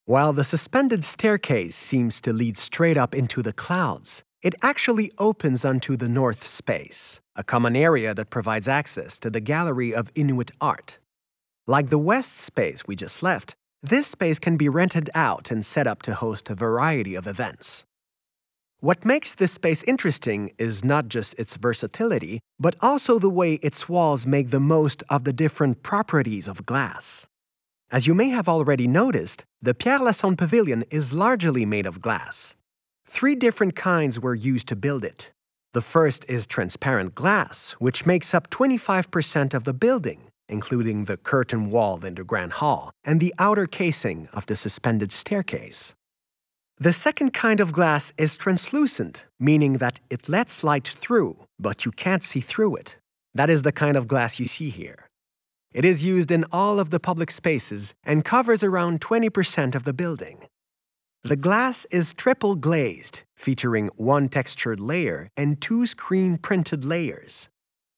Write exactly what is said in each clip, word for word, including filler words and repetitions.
While the suspended staircase seems to lead straight up into the clouds, it actually opens onto the north space, a common area that provides access to the Gallery of Inuit Art. Like the west space we just left, this space can be rented out and set up to host a variety of events. What makes this space interesting is not just its versatility, but also the way its walls make the most of the different properties of glass. As you may have already noticed, the Pierre Lassonde Pavilion is largely made of glass. Three different kinds were used to build it. The first is transparent glass, which makes up twenty-five percent of the building, including the curtain wall in the Grand Hall and the outer casing of the suspended staircase. The second kind of glass is translucent, meaning that it lets light through, but you can't see through it. That is the kind of glass you see here. It is used in all of the public spaces and covers around twenty percent of the building. The glass is triple glazed, featuring one textured layer and two screen-printed layers.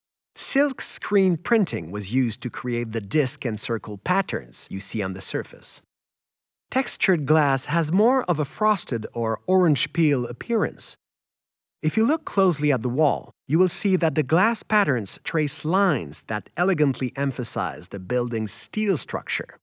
Silk screen printing was used to create the disc and circle patterns you see on the surface. Textured glass has more of a frosted or orange peel appearance. If you look closely at the wall, you will see that the glass patterns trace lines that elegantly emphasize the building's steel structure.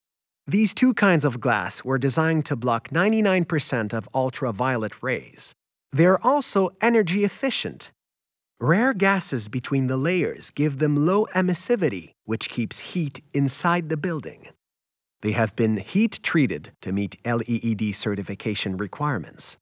These two kinds of glass were designed to block ninety-nine percent of ultraviolet rays. They are also energy efficient. Rare gases between the layers give them low emissivity, which keeps heat inside the building. They have been heat-treated to meet L E E D certification requirements.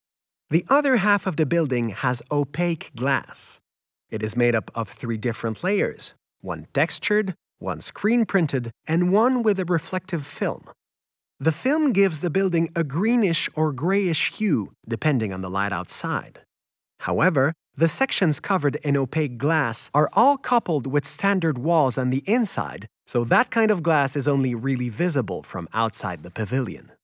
The other half of the building has opaque glass. It is made up of three different layers, one textured, one screen-printed, and one with a reflective film. The film gives the building a greenish or grayish hue, depending on the light outside. However, the sections covered in opaque glass are all coupled with standard walls on the inside, so that kind of glass is only really visible from outside the pavilion.